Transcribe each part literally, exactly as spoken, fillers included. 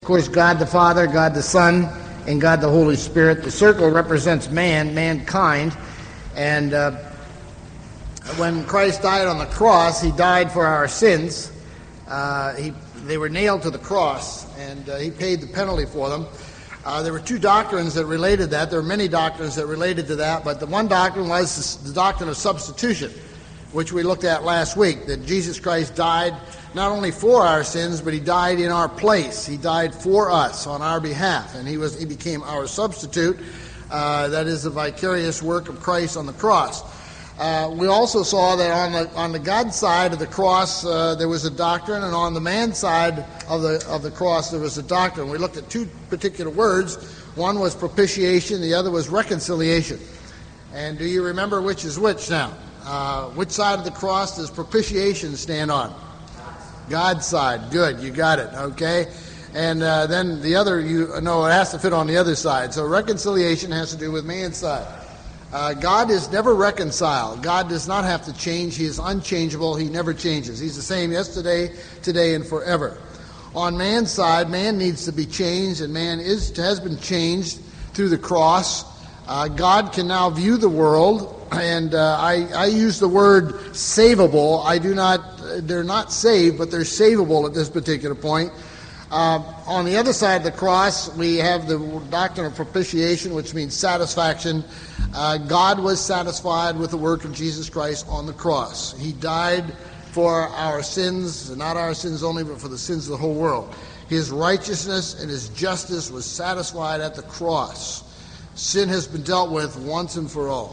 course, God the Father, God the Son, and God the Holy Spirit. The circle represents man, mankind. And uh, when Christ died on the cross, he died for our sins. Uh, he, they were nailed to the cross, and uh, he paid the penalty for them. Uh, there were two doctrines that related to that. There were many doctrines that related to that, but the one doctrine was the doctrine of substitution, which we looked at last week, that Jesus Christ died not only for our sins, but he died in our place. He died for us on our behalf, and he was he became our substitute. Uh, that is the vicarious work of Christ on the cross. Uh, we also saw that on the on the God side of the cross uh, there was a doctrine, and on the man side of the of the cross there was a doctrine. We looked at two particular words. One was propitiation, the other was reconciliation. And do you remember which is which now? Uh, which side of the cross does propitiation stand on? God's side. Good, you got it. Okay. And uh, then the other, you know, it has to fit on the other side. So reconciliation has to do with man's side. Uh, God is never reconciled. God does not have to change. He is unchangeable. He never changes. He's the same yesterday, today, and forever. On man's side, man needs to be changed, and man is has been changed through the cross. Uh, God can now view the world, and uh, I, I use the word savable. I do not, they're not saved, but they're savable at this particular point. Uh, on the other side of the cross, we have the doctrine of propitiation, which means satisfaction. Uh, God was satisfied with the work of Jesus Christ on the cross. He died for our sins, not our sins only, but for the sins of the whole world. His righteousness and his justice was satisfied at the cross. Sin has been dealt with once and for all.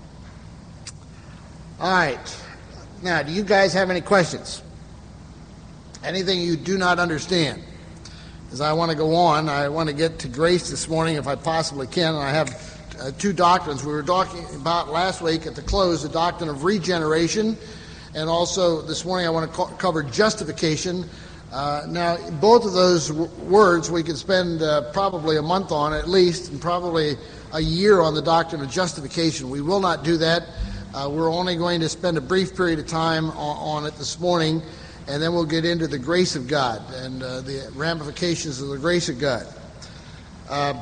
All right. Now, do you guys have any questions? Anything you do not understand? As I want to go on, I want to get to grace this morning if I possibly can. And I have uh, two doctrines. We were talking about last week at the close the doctrine of regeneration, and also this morning I want to co- cover justification. Uh, now, both of those w- words we could spend uh, probably a month on at least, and probably a year on the doctrine of justification. We will not do that. Uh, we're only going to spend a brief period of time on, on it this morning, and then we'll get into the grace of God and uh, the ramifications of the grace of God. Uh,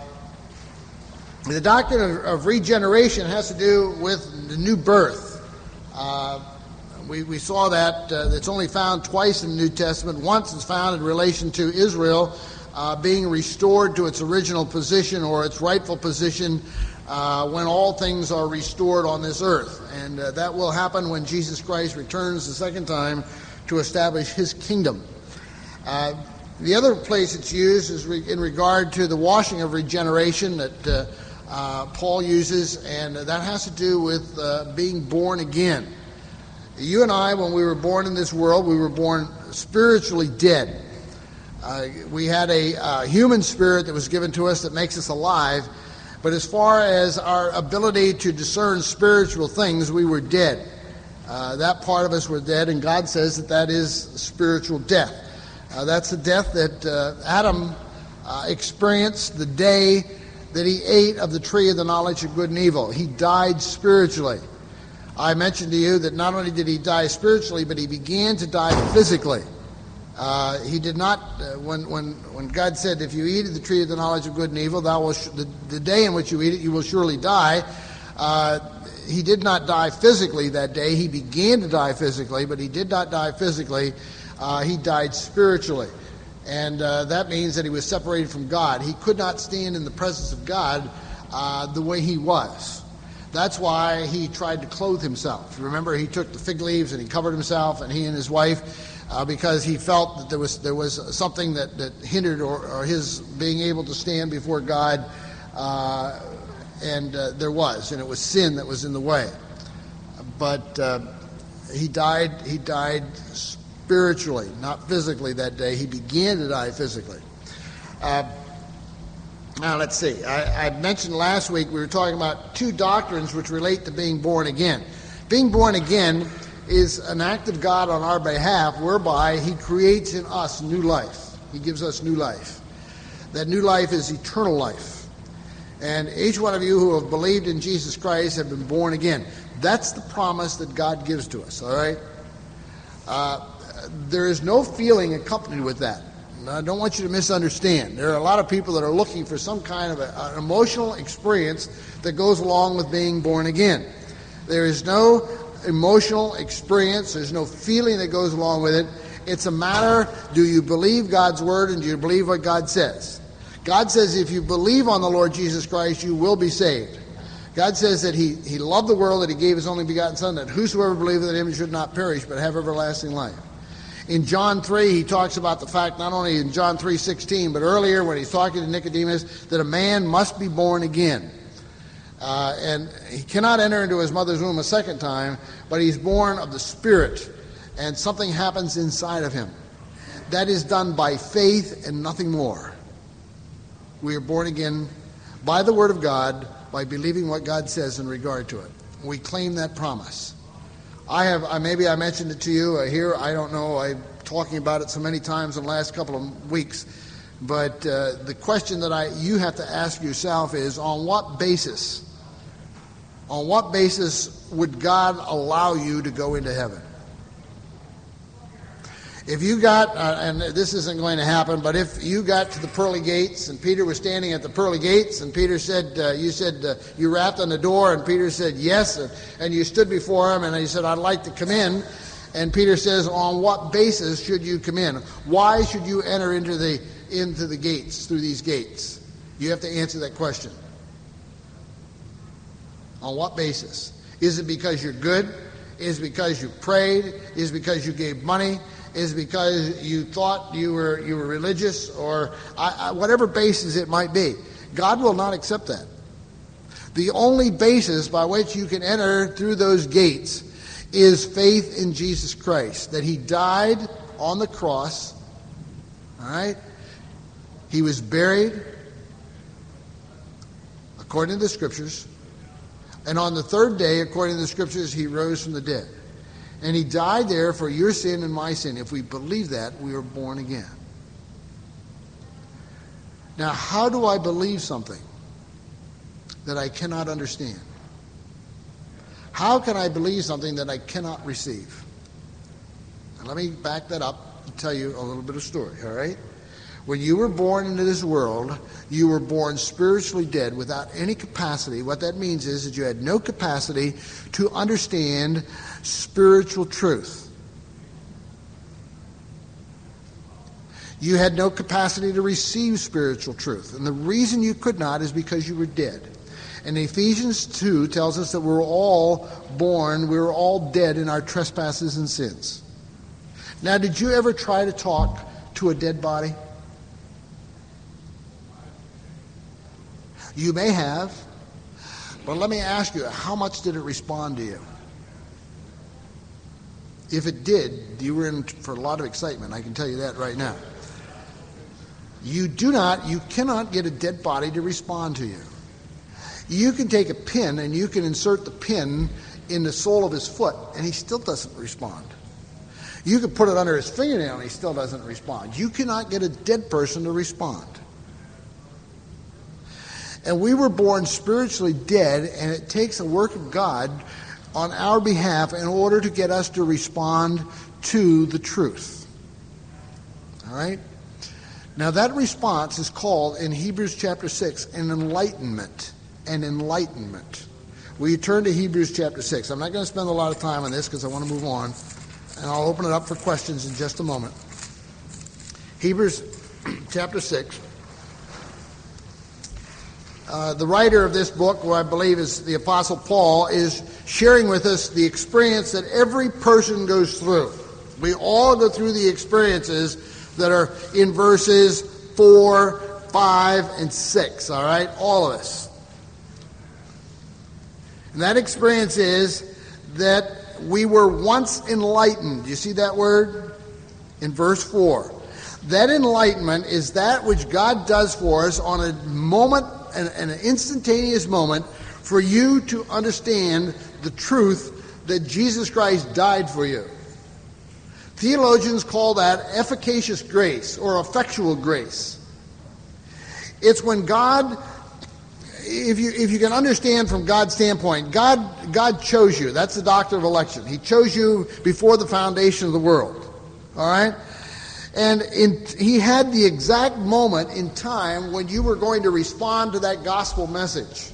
the doctrine of, of regeneration has to do with the new birth. Uh, we, we saw that uh, it's only found twice in the New Testament. Once it's found in relation to Israel uh, being restored to its original position or its rightful position uh, when all things are restored on this earth. And uh, that will happen when Jesus Christ returns the second time to establish his kingdom. Uh, the other place it's used is re- in regard to the washing of regeneration that uh, uh, Paul uses, and that has to do with uh, being born again. You and I, when we were born in this world, we were born spiritually dead. Uh, we had a uh, human spirit that was given to us that makes us alive, but as far as our ability to discern spiritual things, we were dead. Uh, that part of us were dead, and God says that that is spiritual death. Uh, that's the death that uh, Adam uh, experienced the day that he ate of the tree of the knowledge of good and evil. He died spiritually. I mentioned to you that not only did he die spiritually, but he began to die physically. Uh, he did not, uh, when, when, when God said, if you eat of the tree of the knowledge of good and evil, thou will sh- the, the day in which you eat it, you will surely die. Uh, He did not die physically that day. He began to die physically, but he did not die physically. Uh, he died spiritually. And uh, that means that he was separated from God. He could not stand in the presence of God uh, the way he was. That's why he tried to clothe himself. Remember, he took the fig leaves and he covered himself, and he and his wife, uh, because he felt that there was there was something that, that hindered or, or his being able to stand before God. Uh, And uh, there was, and it was sin that was in the way. But uh, he died. He died spiritually, not physically. That day, he began to die physically. Uh, now let's see. I, I mentioned last week we were talking about two doctrines which relate to being born again. Being born again is an act of God on our behalf, whereby He creates in us new life. He gives us new life. That new life is eternal life. And each one of you who have believed in Jesus Christ have been born again. That's the promise that God gives to us, all right? Uh, there is no feeling accompanied with that. I don't want you to misunderstand. There are a lot of people that are looking for some kind of a, an emotional experience that goes along with being born again. There is no emotional experience. There's no feeling that goes along with it. It's a matter, do you believe God's word and do you believe what God says? God says if you believe on the Lord Jesus Christ, you will be saved. God says that he, he loved the world, that he gave his only begotten Son, that whosoever believeth in him should not perish, but have everlasting life. In John three, he talks about the fact, not only in John three sixteen, but earlier when he's talking to Nicodemus, that a man must be born again. Uh, and he cannot enter into his mother's womb a second time, but he's born of the Spirit, and something happens inside of him. That is done by faith and nothing more. We are born again by the Word of God, by believing what God says in regard to it. We claim that promise. I have, I, maybe I mentioned it to you uh, here, I don't know, I'm talking about it so many times in the last couple of weeks, but uh, the question that I you have to ask yourself is, on what basis, on what basis would God allow you to go into heaven? If you got, uh, and this isn't going to happen, but if you got to the pearly gates and Peter was standing at the pearly gates and Peter said, uh, you said, uh, you rapped on the door and Peter said yes, and, and you stood before him and he said, I'd like to come in. And Peter says, on what basis should you come in? Why should you enter into the, into the gates, through these gates? You have to answer that question. On what basis? Is it because you're good? Is it because you prayed? Is it because you gave money? Is because you thought you were you were religious, or I, I, whatever basis it might be. God will not accept that. The only basis by which you can enter through those gates is faith in Jesus Christ, that he died on the cross, all right? He was buried according to the Scriptures, and on the third day, according to the Scriptures, he rose from the dead. And he died there for your sin and my sin. If we believe that, we are born again. Now, how do I believe something that I cannot understand? How can I believe something that I cannot receive? And let me back that up and tell you a little bit of story, all right? When you were born into this world, you were born spiritually dead without any capacity. What that means is that you had no capacity to understand spiritual truth. You had no capacity to receive spiritual truth. And the reason you could not is because you were dead. And Ephesians two tells us that we're all born, we were all dead in our trespasses and sins. Now, did you ever try to talk to a dead body? You may have, but let me ask you, how much did it respond to you? If it did, you were in for a lot of excitement, I can tell you that right now. You do not, you cannot get a dead body to respond to you. You can take a pin and you can insert the pin in the sole of his foot and he still doesn't respond. You can put it under his fingernail and he still doesn't respond. You cannot get a dead person to respond. And we were born spiritually dead, and it takes a work of God on our behalf in order to get us to respond to the truth. All right? Now that response is called in Hebrews chapter six an enlightenment. An enlightenment. Will you turn to Hebrews chapter six? I'm not going to spend a lot of time on this because I want to move on. And I'll open it up for questions in just a moment. Hebrews chapter six. Uh, the writer of this book, who I believe is the Apostle Paul, is sharing with us the experience that every person goes through. We all go through the experiences that are in verses four, five, and six, all right? All of us. And that experience is that we were once enlightened. You see that word? In verse four. That enlightenment is that which God does for us on a moment, an, an instantaneous moment, for you to understand the truth that Jesus Christ died for you. Theologians call that efficacious grace or effectual grace. It's when God, if you if you can understand from God's standpoint, God God chose you. That's the doctrine of election. He chose you before the foundation of the world. All right? And in, he had the exact moment in time when you were going to respond to that gospel message.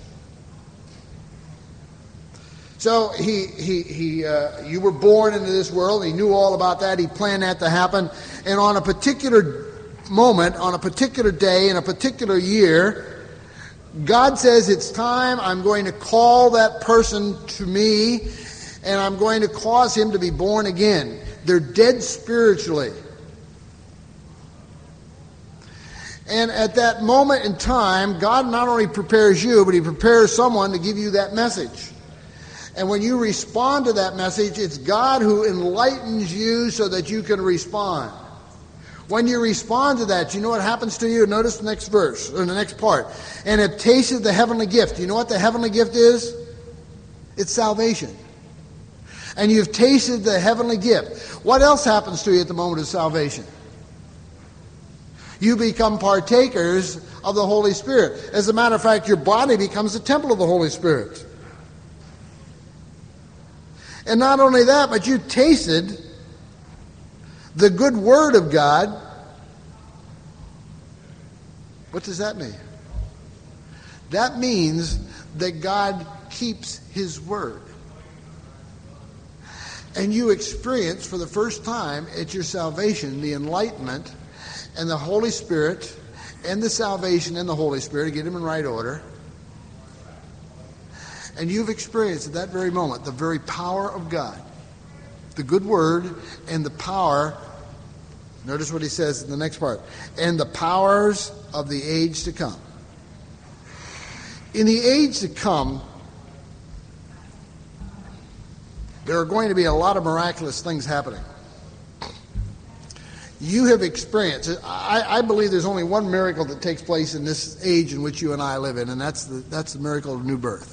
So he, he, he, uh, you were born into this world. He knew all about that. He planned that to happen. And on a particular moment, on a particular day, in a particular year, God says, it's time. I'm going to call that person to me, and I'm going to cause him to be born again. They're dead spiritually. And at that moment in time, God not only prepares you, but he prepares someone to give you that message. And when you respond to that message, it's God who enlightens you so that you can respond. When you respond to that, you know what happens to you? Notice the next verse, or the next part. And have tasted the heavenly gift. You know what the heavenly gift is? It's salvation. And you've tasted the heavenly gift. What else happens to you at the moment of salvation? You become partakers of the Holy Spirit. As a matter of fact, your body becomes a temple of the Holy Spirit. And not only that, but you tasted the good word of God. What does that mean? That means that God keeps his word. And you experience for the first time at your salvation the enlightenment and the Holy Spirit and the salvation and the Holy Spirit, to get them in right order. And you've experienced at that very moment the very power of God, the good word and the power. Notice what he says in the next part. And the powers of the age to come. In the age to come, there are going to be a lot of miraculous things happening. You have experienced, I, I believe there's only one miracle that takes place in this age in which you and I live in, and that's the, that's the miracle of new birth.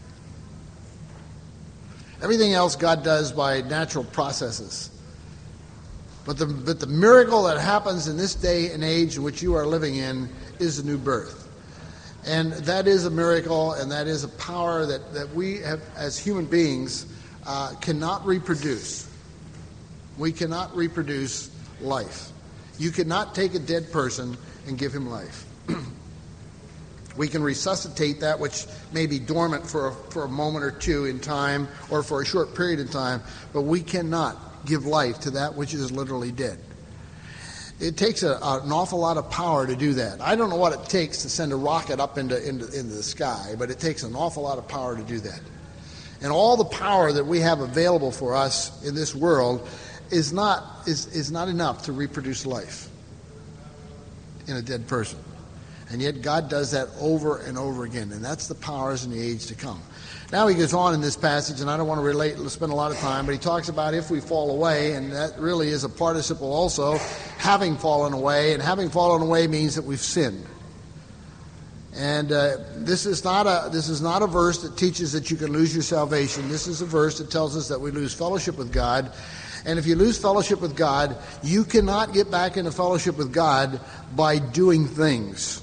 Everything else God does by natural processes. But the, but the miracle that happens in this day and age in which you are living in is a new birth. And that is a miracle, and that is a power that, that we have, as human beings, uh, cannot reproduce. We cannot reproduce life. You cannot take a dead person and give him life. We can resuscitate that which may be dormant for a, for a moment or two in time or for a short period of time, but we cannot give life to that which is literally dead. It takes a, a, an awful lot of power to do that. I don't know what it takes to send a rocket up into, into, into the sky, but it takes an awful lot of power to do that. And all the power that we have available for us in this world is not, is, is not enough to reproduce life in a dead person. And yet God does that over and over again. And that's the powers in the age to come. Now he goes on in this passage, and I don't want to relate, spend a lot of time, but he talks about if we fall away, and that really is a participle also, having fallen away. And having fallen away means that we've sinned. And uh, this is not a this is not a verse that teaches that you can lose your salvation. This is a verse that tells us that we lose fellowship with God. And if you lose fellowship with God, you cannot get back into fellowship with God by doing things.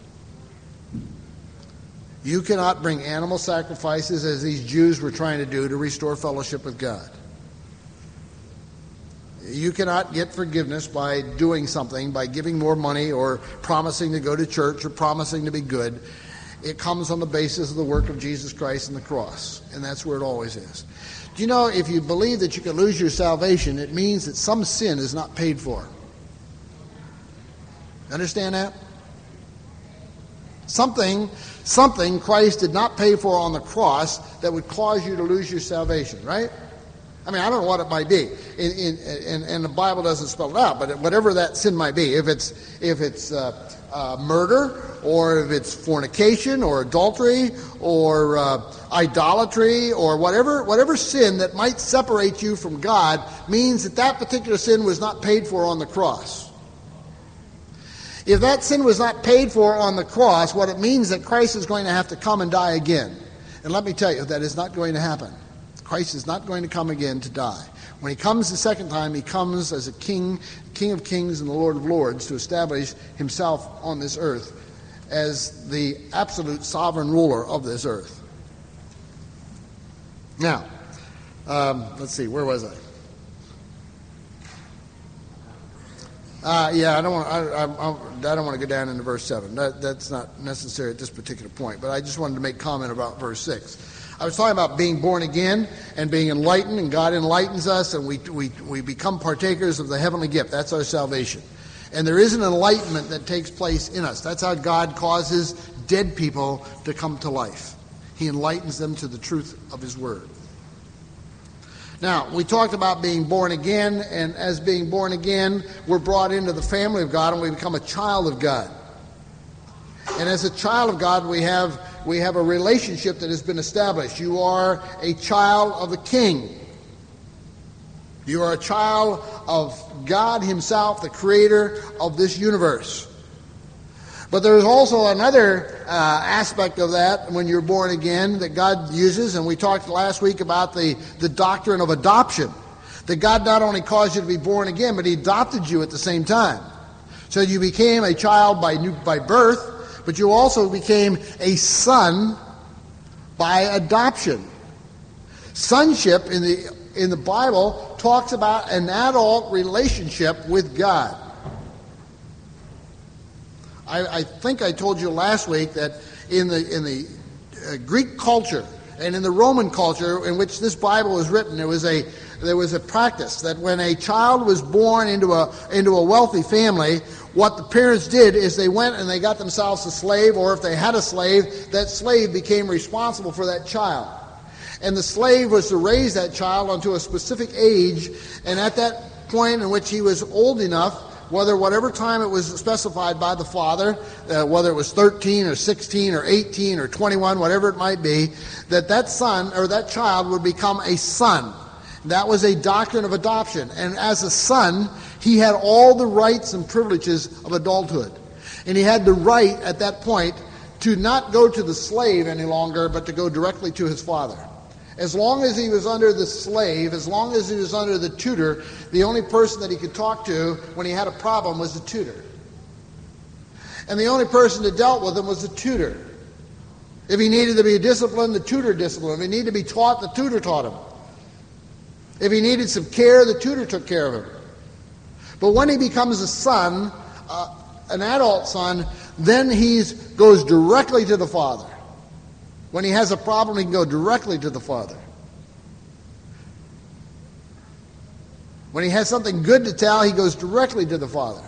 You cannot bring animal sacrifices, as these Jews were trying to do, to restore fellowship with God. You cannot get forgiveness by doing something, by giving more money or promising to go to church or promising to be good. It comes on the basis of the work of Jesus Christ and the cross, and that's where it always is. Do you know, if you believe that you can lose your salvation, it means that some sin is not paid for. Understand that? Something, something Christ did not pay for on the cross that would cause you to lose your salvation, right? I mean, I don't know what it might be, in, in, in, and the Bible doesn't spell it out, but whatever that sin might be, if it's if it's uh, uh, murder, or if it's fornication, or adultery, or uh, idolatry, or whatever whatever sin that might separate you from God, means that that particular sin was not paid for on the cross. If that sin was not paid for on the cross, what it means that Christ is going to have to come and die again. And let me tell you, that is not going to happen. Christ is not going to come again to die. When he comes the second time, he comes as a king, King of kings and the Lord of lords, to establish himself on this earth as the absolute sovereign ruler of this earth. Now, um, let's see, where was I? Uh, yeah, I don't want. I, I, I don't want to go down into verse seven. That, that's not necessary at this particular point. But I just wanted to make comment about verse six. I was talking about being born again and being enlightened, and God enlightens us, and we we we become partakers of the heavenly gift. That's our salvation. And there is an enlightenment that takes place in us. That's how God causes dead people to come to life. He enlightens them to the truth of His Word. Now, we talked about being born again, and as being born again, we're brought into the family of God, and we become a child of God. And as a child of God, we have we have a relationship that has been established. You are a child of the King. You are a child of God Himself, the Creator of this universe. But there is also another uh, aspect of that when you're born again that God uses, and we talked last week about the, the doctrine of adoption. That God not only caused you to be born again, but He adopted you at the same time. So you became a child by new, by birth, but you also became a son by adoption. Sonship in the in the Bible talks about an adult relationship with God. I, I think I told you last week that in the in the uh, Greek culture and in the Roman culture in which this Bible was written, there was a there was a practice that when a child was born into a into a wealthy family, what the parents did is they went and they got themselves a slave, or if they had a slave, that slave became responsible for that child. And the slave was to raise that child unto a specific age, and at that point in which he was old enough, whether whatever time it was specified by the father, uh, whether it was thirteen or sixteen or eighteen or twenty-one, whatever it might be, that that son or that child would become a son. That was a doctrine of adoption. And as a son, he had all the rights and privileges of adulthood. And he had the right at that point to not go to the slave any longer, but to go directly to his father. As long as he was under the slave, as long as he was under the tutor, the only person that he could talk to when he had a problem was the tutor. And the only person that dealt with him was the tutor. If he needed to be disciplined, the tutor disciplined him. If he needed to be taught, the tutor taught him. If he needed some care, the tutor took care of him. But when he becomes a son, uh, an adult son, then he goes directly to the father. When he has a problem, he can go directly to the father. When he has something good to tell, he goes directly to the father.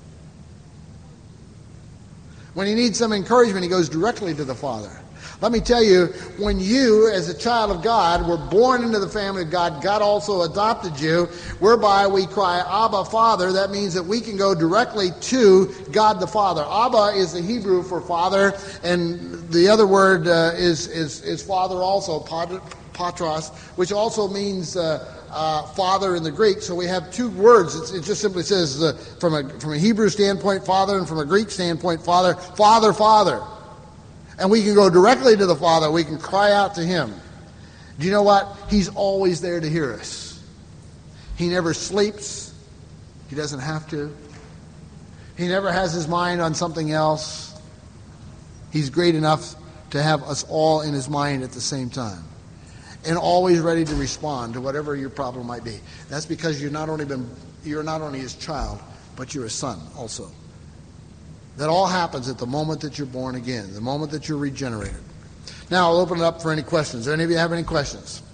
When he needs some encouragement, he goes directly to the father. Let me tell you, when you, as a child of God, were born into the family of God, God also adopted you, whereby we cry, Abba, Father. That means that we can go directly to God the Father. Abba is the Hebrew for father, and the other word uh, is, is, is father also, patros, which also means uh, uh, father in the Greek. So we have two words. It's, it just simply says, uh, from a from a Hebrew standpoint, father, and from a Greek standpoint, father, father, father. And we can go directly to the Father. We can cry out to Him. Do you know what? He's always there to hear us. He never sleeps. He doesn't have to. He never has his mind on something else. He's great enough to have us all in His mind at the same time. And always ready to respond to whatever your problem might be. That's because you're not only been you're not only His child, but you're a son also. That all happens at the moment that you're born again, the moment that you're regenerated. Now, I'll open it up for any questions. Do any of you have any questions?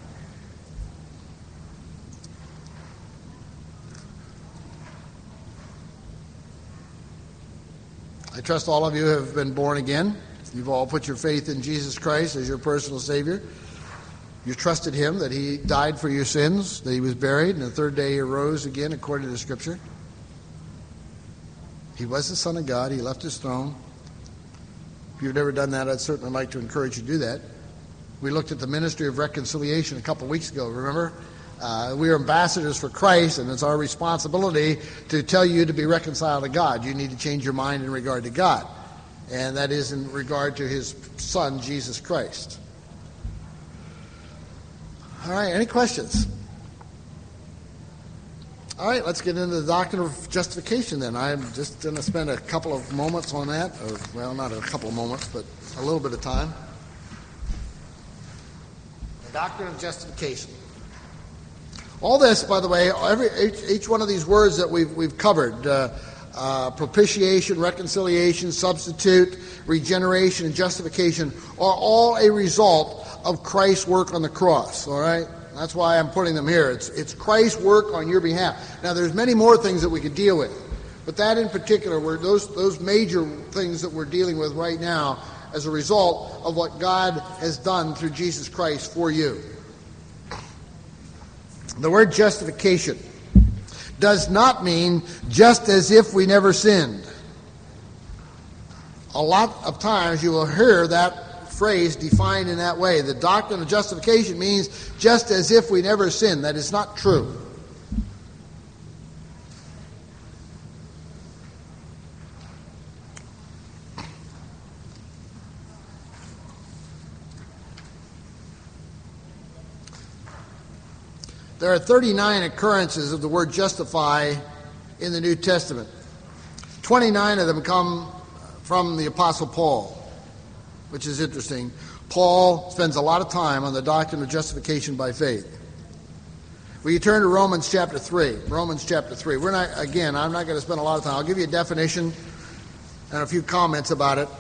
I trust all of you have been born again. You've all put your faith in Jesus Christ as your personal Savior. You trusted Him, that He died for your sins, that He was buried, and the third day He arose again according to the Scripture. He was the Son of God. He left His throne. If you've never done that, I'd certainly like to encourage you to do that. We looked at the ministry of reconciliation a couple weeks ago, remember? Uh, we are ambassadors for Christ, and it's our responsibility to tell you to be reconciled to God. You need to change your mind in regard to God, and that is in regard to His Son, Jesus Christ. All right, any questions? All right, let's get into the doctrine of justification then. I'm just going to spend a couple of moments on that, or, well, not a couple of moments, but a little bit of time. The doctrine of justification. All this, by the way, every each, each one of these words that we've we've covered, uh, uh, propitiation, reconciliation, substitute, regeneration, and justification, are all a result of Christ's work on the cross. All right, that's why I'm putting them here. It's it's Christ's work on your behalf. Now, there's many more things that we could deal with, but that in particular, were those those major things that we're dealing with right now as a result of what God has done through Jesus Christ for you. The word justification does not mean just as if we never sinned. A lot of times you will hear that phrase defined in that way. The doctrine of justification means just as if we never sinned. That is not true. There are thirty-nine occurrences of the word justify in the New Testament. twenty-nine of them come from the Apostle Paul, which is interesting. Paul spends a lot of time on the doctrine of justification by faith. Will you turn to Romans chapter three? Romans chapter three. We're not, again, I'm not going to spend a lot of time. I'll give you a definition and a few comments about it.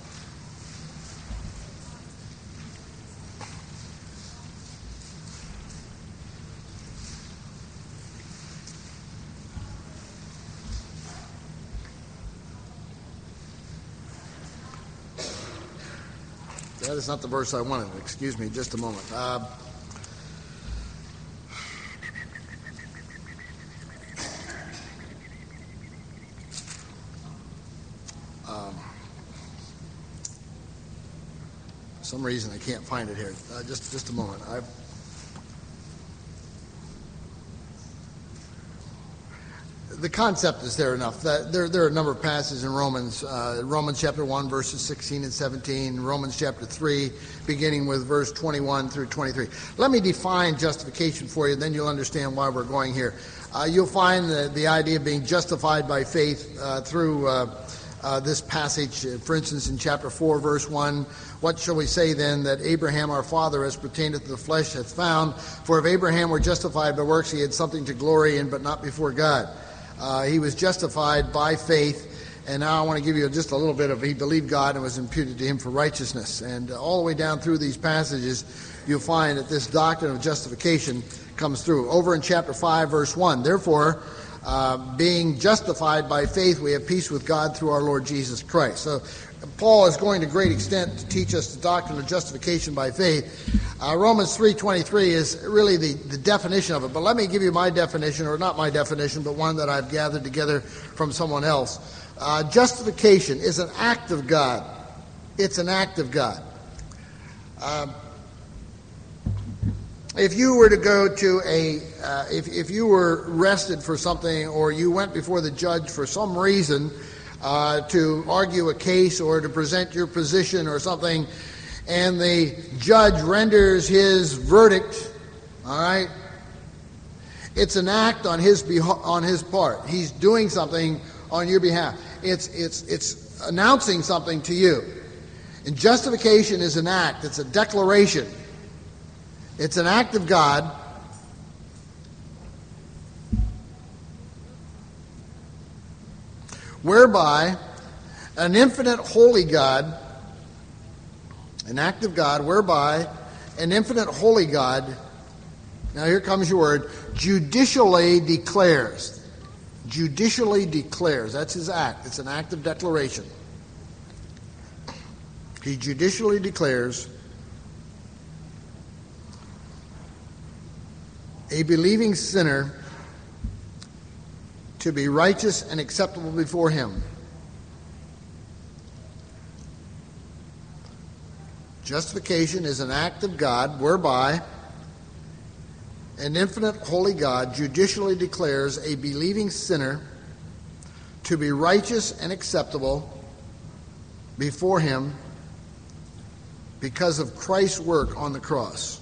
That is not the verse I wanted. Excuse me, just a moment. Uh, um, for some reason, I can't find it here. Uh, just, just a moment. I've, the concept is there enough. That there, there are a number of passages in Romans, uh, Romans chapter one, verses sixteen and seventeen, Romans chapter three, beginning with verse twenty-one through twenty-three. Let me define justification for you, then you'll understand why we're going here. Uh, you'll find the, the idea of being justified by faith uh, through uh, uh, this passage. For instance, in chapter four, verse one, what shall we say then that Abraham our father, as pertaineth to the flesh, hath found? For if Abraham were justified by works, he had something to glory in, but not before God. Uh, he was justified by faith, and now I want to give you just a little bit of he believed God and was imputed to him for righteousness. And uh, all the way down through these passages, you'll find that this doctrine of justification comes through. Over in chapter five, verse one, therefore, uh, being justified by faith, we have peace with God through our Lord Jesus Christ. So Paul is going to great extent to teach us the doctrine of justification by faith. Uh, Romans three twenty-three is really the, the definition of it. But let me give you my definition, or not my definition, but one that I've gathered together from someone else. Uh, justification is an act of God. It's an act of God. Uh, if you were to go to a, uh, if, if you were arrested for something, or you went before the judge for some reason, Uh, to argue a case or to present your position or something, and the judge renders his verdict, all right, it's an act on his beha- on his part. He's doing something on your behalf. It's it's it's announcing something to you. And justification is an act. It's a declaration. It's an act of God whereby an infinite holy God, an act of God, whereby an infinite holy God, now here comes your word, judicially declares. Judicially declares. That's his act. It's an act of declaration. He judicially declares a believing sinner to be righteous and acceptable before him. Justification is an act of God whereby an infinite holy God judicially declares a believing sinner to be righteous and acceptable before him because of Christ's work on the cross.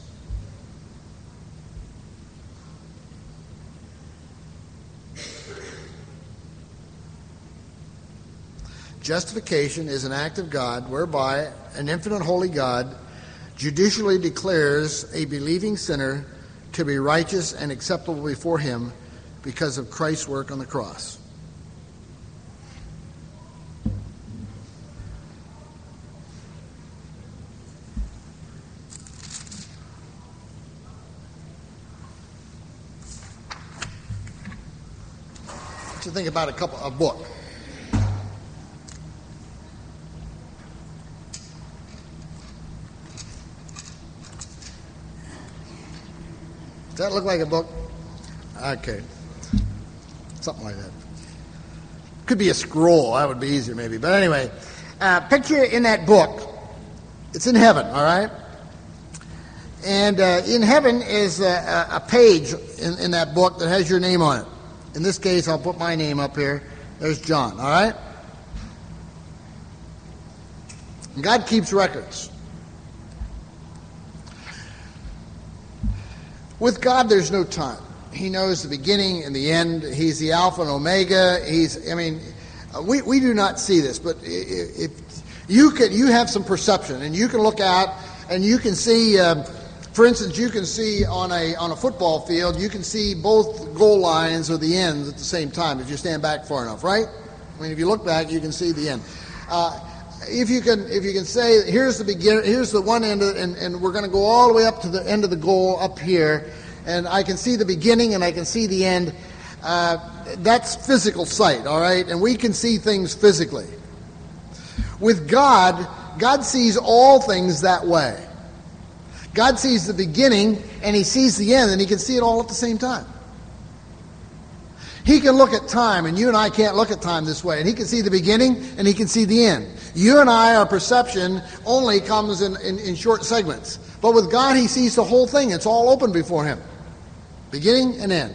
Justification is an act of God whereby an infinite holy God judicially declares a believing sinner to be righteous and acceptable before him because of Christ's work on the cross. What you think about a couple a book? Does that look like a book? Okay. Something like that. Could be a scroll. That would be easier maybe. But anyway, uh, picture in that book. It's in heaven, all right? And uh, in heaven is a, a page in, in that book that has your name on it. In this case, I'll put my name up here. There's John, all right? And God keeps records. With God, there's no time. He knows the beginning and the end. He's the Alpha and Omega. He's, I mean, we, we do not see this, but if you can, you have some perception, and you can look out and you can see, um, for instance, you can see on a on a football field, you can see both goal lines or the ends at the same time if you stand back far enough, right? I mean, if you look back, you can see the end. Uh, If you can, if you can say, here's the begin, here's the one end, of, and, and we're going to go all the way up to the end of the goal up here, and I can see the beginning and I can see the end. Uh, that's physical sight, all right, and we can see things physically. With God, God sees all things that way. God sees the beginning and He sees the end, and He can see it all at the same time. He can look at time, and you and I can't look at time this way. And He can see the beginning, and He can see the end. You and I, our perception only comes in, in, in short segments. But with God, He sees the whole thing. It's all open before Him. Beginning and end.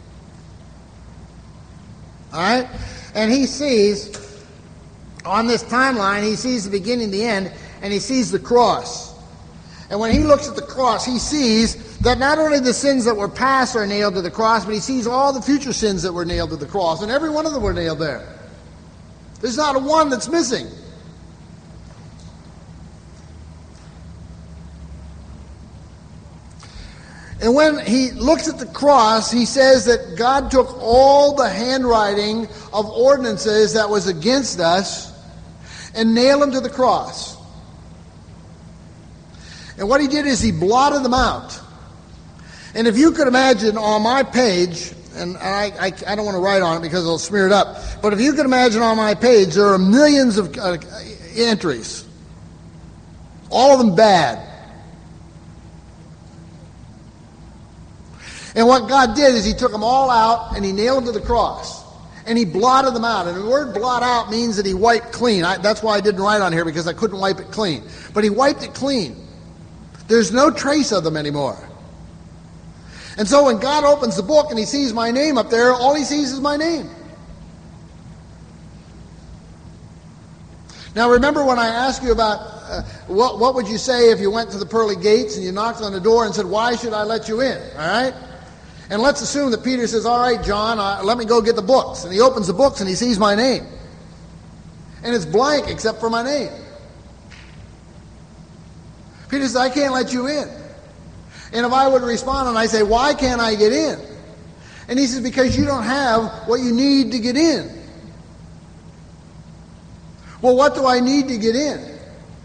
All right? And He sees, on this timeline, He sees the beginning, the end, and He sees the cross. And when He looks at the cross, He sees that not only the sins that were past are nailed to the cross, but He sees all the future sins that were nailed to the cross. And every one of them were nailed there. There's not a one that's missing. And when He looks at the cross, He says that God took all the handwriting of ordinances that was against us and nailed them to the cross. And what He did is He blotted them out. And if you could imagine on my page, and I, I, I don't want to write on it because it'll smear it up, but if you could imagine on my page, there are millions of uh, entries. All of them bad. And what God did is He took them all out and He nailed them to the cross. And He blotted them out. And the word blot out means that He wiped clean. I, that's why I didn't write on here, because I couldn't wipe it clean. But He wiped it clean. There's no trace of them anymore. And so when God opens the book and He sees my name up there, all He sees is my name. Now remember when I asked you about uh, what, what would you say if you went to the pearly gates and you knocked on the door and said, why should I let you in? All right? And let's assume that Peter says, all right, John, uh, let me go get the books. And he opens the books and he sees my name. And it's blank except for my name. Peter says, I can't let you in. And if I would respond and I say, why can't I get in? And he says, because you don't have what you need to get in. Well, what do I need to get in?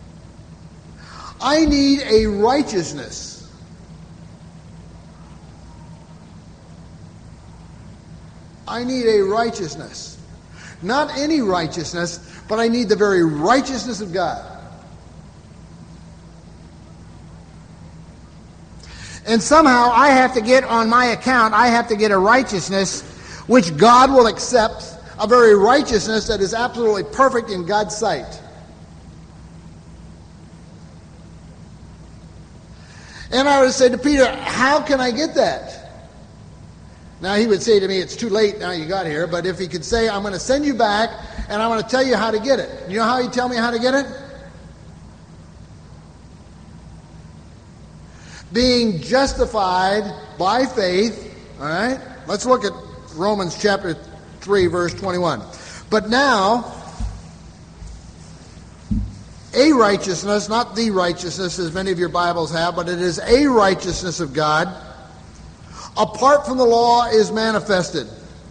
I need a righteousness. I need a righteousness. Not any righteousness, but I need the very righteousness of God. And somehow I have to get on my account, I have to get a righteousness which God will accept, a very righteousness that is absolutely perfect in God's sight. And I would say to Peter, how can I get that? Now he would say to me, it's too late now you got here, but if he could say, I'm going to send you back and I'm going to tell you how to get it. You know how he'd tell me how to get it? Being justified by faith, all right? Let's look at Romans chapter three, verse twenty-one. But now, a righteousness, not the righteousness as many of your Bibles have, but it is a righteousness of God apart from the law is manifested,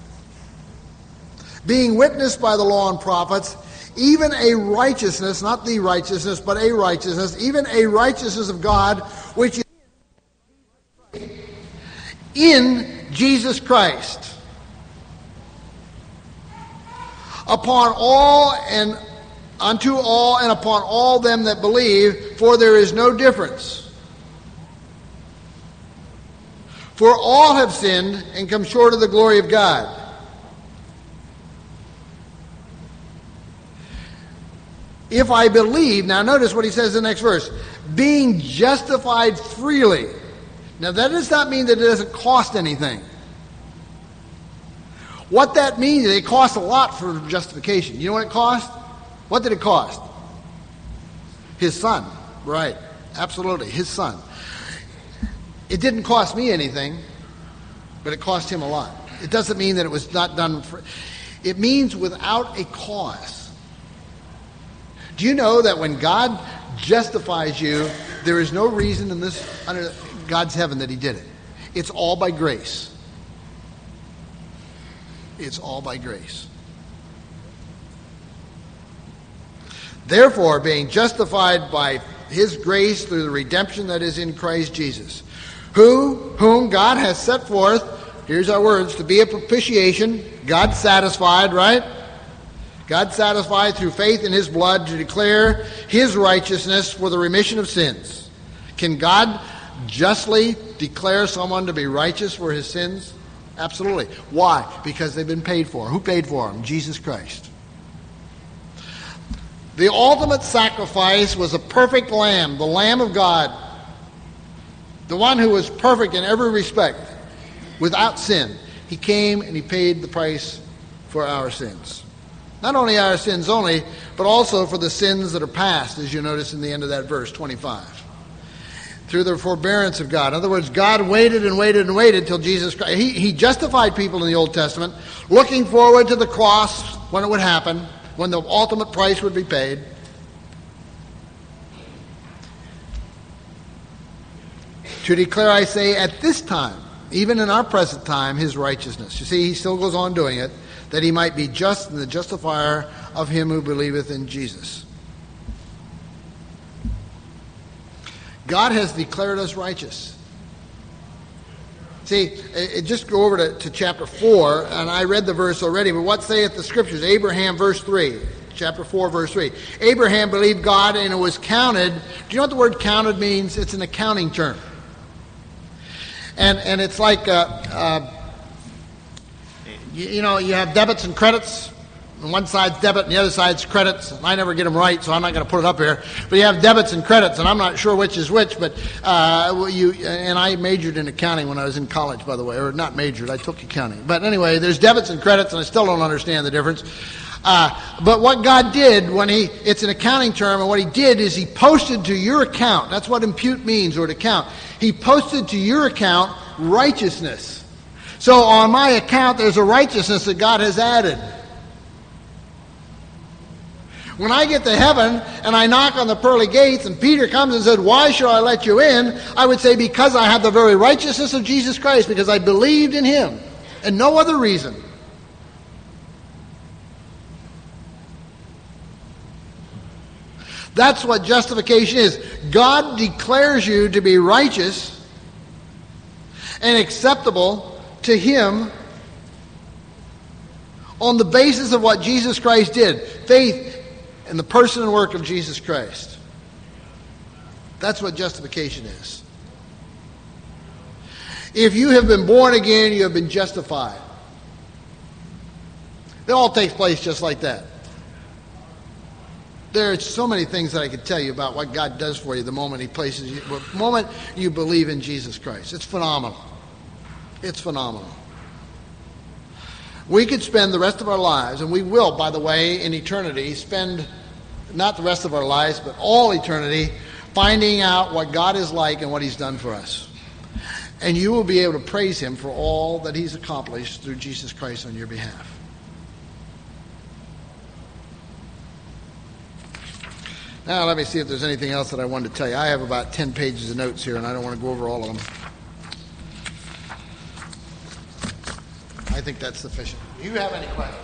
being witnessed by the law and prophets, even a righteousness, not the righteousness, but a righteousness, even a righteousness of God, which is in Jesus Christ, upon all and unto all and upon all them that believe, for there is no difference. For all have sinned and come short of the glory of God. If I believe, now notice what he says in the next verse, being justified freely. Now that does not mean that it doesn't cost anything. What that means is it costs a lot for justification. You know what it cost? What did it cost? His son. Right. Absolutely. His son. It didn't cost me anything, but it cost him a lot. It doesn't mean that it was not done for... It means without a cause. Do you know that when God justifies you, there is no reason in this under God's heaven that he did it? It's all by grace. It's all by grace. Therefore, being justified by his grace through the redemption that is in Christ Jesus, who, whom God has set forth, here's our words, to be a propitiation, God satisfied, right? God satisfied through faith in his blood to declare his righteousness for the remission of sins. Can God justly declare someone to be righteous for his sins? Absolutely. Why? Because they've been paid for. Who paid for them? Jesus Christ. The ultimate sacrifice was a perfect lamb, the Lamb of God, the one who was perfect in every respect, without sin. He came and he paid the price for our sins. Not only our sins only, but also for the sins that are past, as you notice in the end of that verse, twenty-five. Through the forbearance of God. In other words, God waited and waited and waited till Jesus Christ. He, he justified people in the Old Testament, looking forward to the cross when it would happen, when the ultimate price would be paid. To declare, I say, at this time, even in our present time, his righteousness. You see, he still goes on doing it, that he might be just and the justifier of him who believeth in Jesus. God has declared us righteous. See, it, just go over to, to chapter four, and I read the verse already, but what saith the Scriptures? Abraham, verse three. Chapter four, verse three. Abraham believed God, and it was counted. Do you know what the word counted means? It's an accounting term. And, and it's like... Uh, uh, You, you know, you have debits and credits, and one side's debit and the other side's credits, and I never get them right, so I'm not going to put it up here. But you have debits and credits, and I'm not sure which is which, but uh, you, and I majored in accounting when I was in college, by the way, or not majored, I took accounting. But anyway, there's debits and credits, and I still don't understand the difference. Uh, but what God did when he, it's an accounting term, and what he did is he posted to your account, that's what impute means, or to count. He posted to your account righteousness. So on my account, there's a righteousness that God has added. When I get to heaven and I knock on the pearly gates and Peter comes and said, why should I let you in? I would say, because I have the very righteousness of Jesus Christ, because I believed in him and no other reason. That's what justification is. God declares you to be righteous and acceptable to him on the basis of what Jesus Christ did. Faith in the person and work of Jesus Christ. That's what justification is. If you have been born again, you have been justified. It all takes place just like that. There are so many things that I could tell you about what God does for you the moment he places you, the moment you believe in Jesus Christ. It's phenomenal. It's phenomenal. We could spend the rest of our lives, and we will, by the way, in eternity, spend not the rest of our lives, but all eternity, finding out what God is like and what he's done for us. And you will be able to praise him for all that he's accomplished through Jesus Christ on your behalf. Now, let me see if there's anything else that I wanted to tell you. I have about ten pages of notes here, and I don't want to go over all of them. I think that's sufficient. Do you have any questions?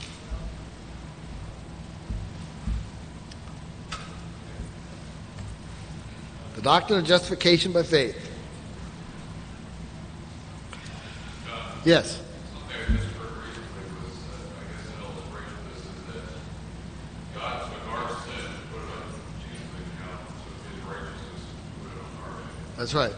The doctrine of justification by faith. Yes. That's right.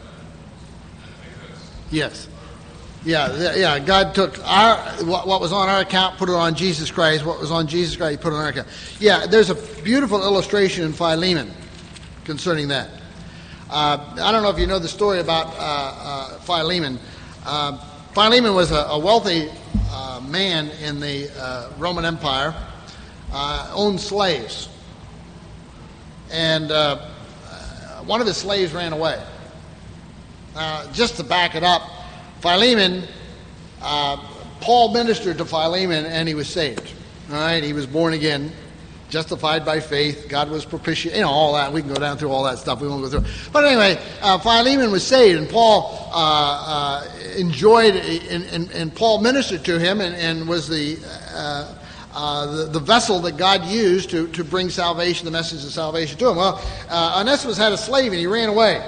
Yes. Yeah, yeah. God took our what, what was on our account, put it on Jesus Christ. What was on Jesus Christ, he put it on our account. Yeah, there's a beautiful illustration in Philemon concerning that. Uh, I don't know if you know the story about uh, uh, Philemon. Uh, Philemon was a, a wealthy uh, man in the uh, Roman Empire, uh, owned slaves, and uh, one of his slaves ran away. Uh, just to back it up, Philemon, uh, Paul ministered to Philemon and he was saved. All right, he was born again, justified by faith. God was propitiated, you know, all that. We can go down through all that stuff. We won't go through. But anyway, uh, Philemon was saved, and Paul uh, uh, enjoyed, and, and, and Paul ministered to him, and, and was the, uh, uh, the the vessel that God used to to bring salvation, the message of salvation to him. Well, uh, Onesimus had a slave, and he ran away.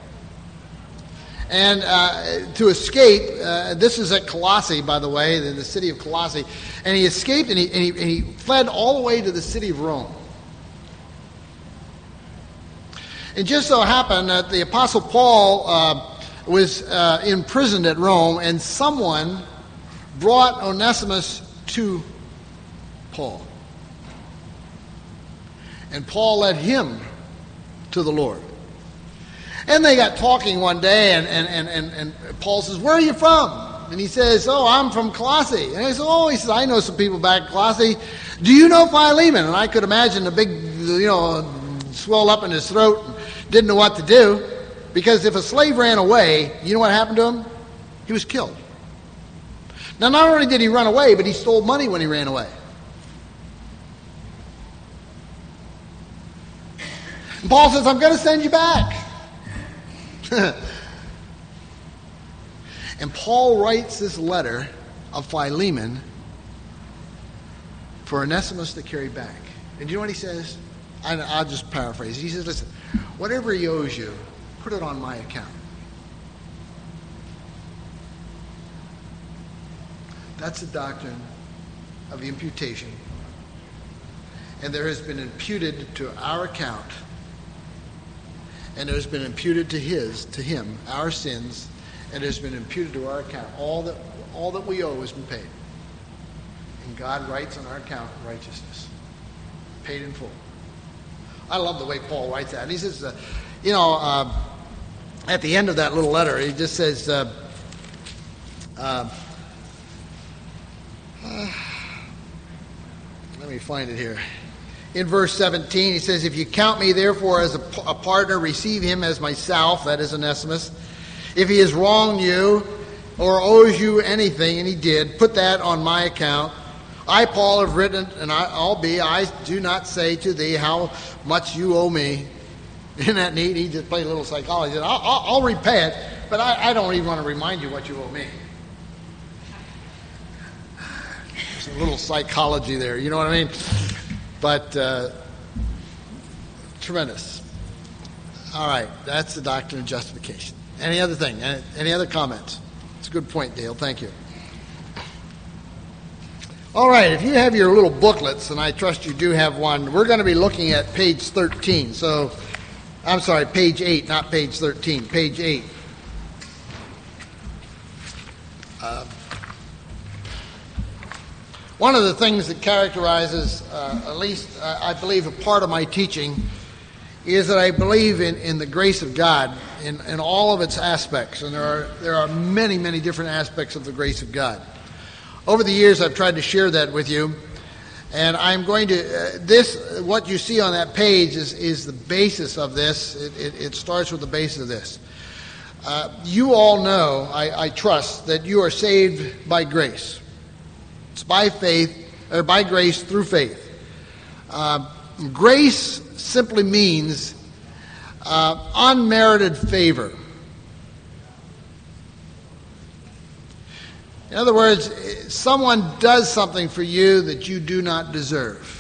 And uh, to escape, uh, this is at Colossae, by the way, the, the city of Colossae, and he escaped and he, and, he, and he fled all the way to the city of Rome. It just so happened that the Apostle Paul uh, was uh, imprisoned at Rome, and someone brought Onesimus to Paul. And Paul led him to the Lord. And they got talking one day, and, and, and, and, and Paul says, "Where are you from?" And he says, "Oh, I'm from Colossae." And I said, "Oh," he says, "I know some people back in Colossae. Do you know Philemon?" And I could imagine the big, you know, swell up in his throat, and didn't know what to do. Because if a slave ran away, you know what happened to him? He was killed. Now, not only did he run away, but he stole money when he ran away. And Paul says, "I'm going to send you back." And Paul writes this letter of Philemon for Onesimus to carry back. And do you know what he says? I, I'll just paraphrase. He says, "Listen, whatever he owes you, put it on my account." That's the doctrine of imputation. And there has been imputed to our account, and it has been imputed to his, to him, our sins, and it has been imputed to our account. All that, all that we owe has been paid. And God writes on our account righteousness, paid in full. I love the way Paul writes that. And he says, uh, you know, uh, at the end of that little letter, he just says, uh, uh, uh, let me find it here. In verse seventeen, he says, "If you count me therefore as a, a partner, receive him as myself," that is Onesimus. "If he has wronged you or owes you anything," and he did, "put that on my account. I, Paul, have written, and I, I'll be, I do not say to thee how much you owe me." Isn't that neat? He just played a little psychology. I'll, I'll, I'll repay it, but I, I don't even want to remind you what you owe me. There's a little psychology there, you know what I mean? But uh, tremendous. All right, that's the doctrine of justification. Any other thing? Any, any other comments? It's a good point, Dale. Thank you. All right, if you have your little booklets, and I trust you do have one, we're going to be looking at page thirteen. So, I'm sorry, page eight, not page thirteen, page eight. Uh, One of the things that characterizes, uh, at least uh, I believe, a part of my teaching is that I believe in, in the grace of God in, in all of its aspects. And there are, there are many, many different aspects of the grace of God. Over the years, I've tried to share that with you. And I'm going to, uh, this, what you see on that page is, is the basis of this. It, it, it starts with the basis of this. Uh, you all know, I, I trust, that you are saved by grace. It's by faith, or by grace through faith. Uh, grace simply means uh, unmerited favor. In other words, someone does something for you that you do not deserve.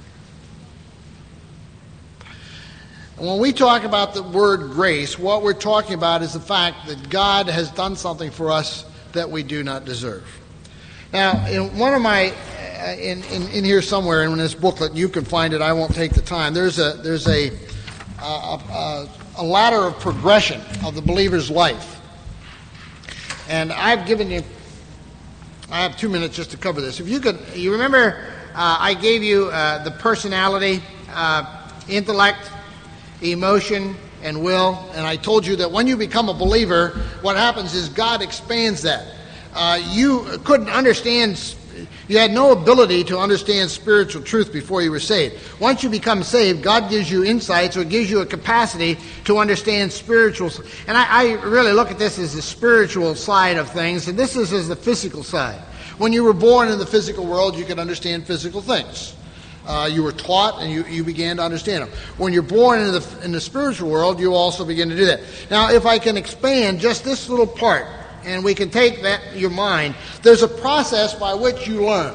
And when we talk about the word grace, what we're talking about is the fact that God has done something for us that we do not deserve. Now, in one of my, uh, in, in, in here somewhere in this booklet, you can find it, I won't take the time, there's a, there's a, a, a, a ladder of progression of the believer's life. And I've given you, I have two minutes just to cover this. If you could, you remember uh, I gave you uh, the personality, uh, intellect, emotion, and will, and I told you that when you become a believer, what happens is God expands that. Uh, you couldn't understand, you had no ability to understand spiritual truth before you were saved. Once you become saved, God gives you insights, or gives you a capacity to understand spiritual. And I, I really look at this as the spiritual side of things, and this is as the physical side. When you were born in the physical world, you could understand physical things. Uh, you were taught and you, you began to understand them. When you're born in the, in the spiritual world, you also begin to do that. Now, if I can expand just this little part, and we can take that your mind, there's a process by which you learn.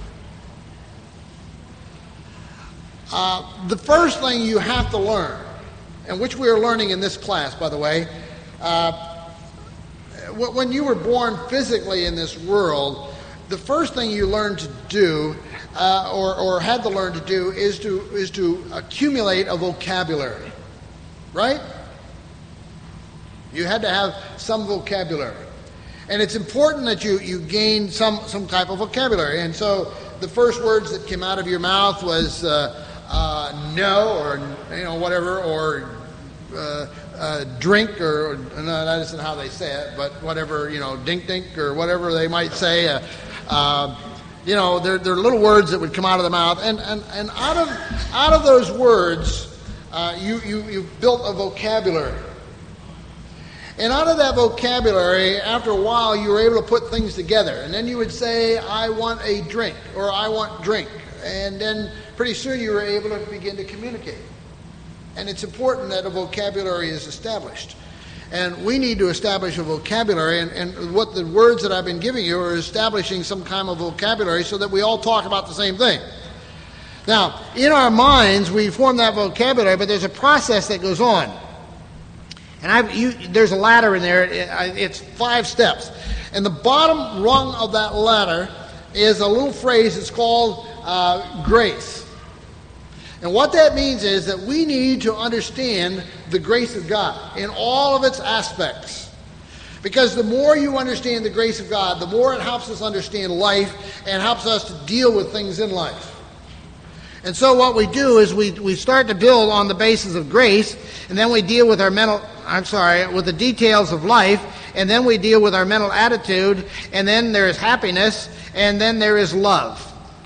Uh, the first thing you have to learn, and which we are learning in this class, by the way, uh, when you were born physically in this world, the first thing you learn to do, uh, or, or had to learn to do, is to is to accumulate a vocabulary, right? You had to have some vocabulary, and it's important that you you gain some some type of vocabulary. And so the first words that came out of your mouth was uh, uh, no, or you know whatever, or uh, uh, drink, or no, that isn't how they say it, but whatever, you know, dink dink, or whatever they might say. Uh, Uh, you know, they're, they're little words that would come out of the mouth, and, and, and out of out of those words, uh, you, you, you built a vocabulary. And out of that vocabulary, after a while, you were able to put things together. And then you would say, I want a drink, or I want drink. And then pretty soon you were able to begin to communicate. And it's important that a vocabulary is established. And we need to establish a vocabulary, and, and what the words that I've been giving you are establishing some kind of vocabulary so that we all talk about the same thing. Now, in our minds, we form that vocabulary, but there's a process that goes on. And I've, you, there's a ladder in there. It, it's five steps. And the bottom rung of that ladder is a little phrase. It's called uh, grace. And what that means is that we need to understand the grace of God in all of its aspects. Because the more you understand the grace of God, the more it helps us understand life and helps us to deal with things in life. And so what we do is we, we start to build on the basis of grace, and then we deal with our mental, I'm sorry, with the details of life, and then we deal with our mental attitude, and then there is happiness, and then there is love.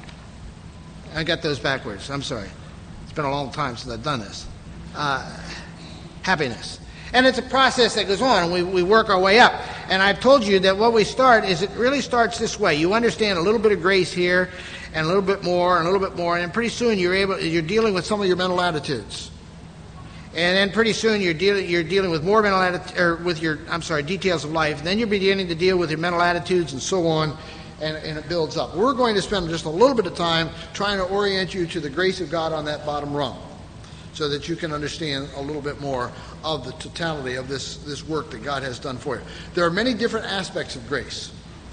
I got those backwards, I'm sorry. It's been a long time since I've done this. Uh, happiness. And it's a process that goes on, and we, we work our way up. And I've told you that what we start is it really starts this way. You understand a little bit of grace here, and a little bit more, and a little bit more, and pretty soon you're able, you're dealing with some of your mental attitudes. And then pretty soon you're dealing you're dealing with more mental attitude, or with your I'm sorry, details of life. Then you're beginning to deal with your mental attitudes and so on. And, and it builds up. We're going to spend just a little bit of time trying to orient you to the grace of God on that bottom rung, so that you can understand a little bit more of the totality of this, this work that God has done for you. There are many different aspects of grace.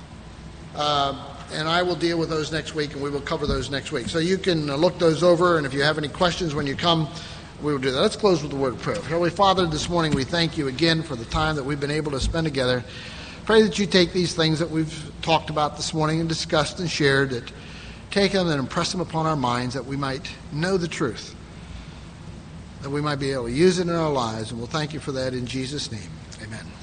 Uh, and I will deal with those next week, and we will cover those next week. So you can uh, look those over, and if you have any questions when you come, we will do that. Let's close with the word of prayer. Heavenly Father, this morning we thank you again for the time that we've been able to spend together. Pray that you take these things that we've talked about this morning and discussed and shared, that take them and impress them upon our minds, that we might know the truth, that we might be able to use it in our lives. And we'll thank you for that in Jesus' name. Amen.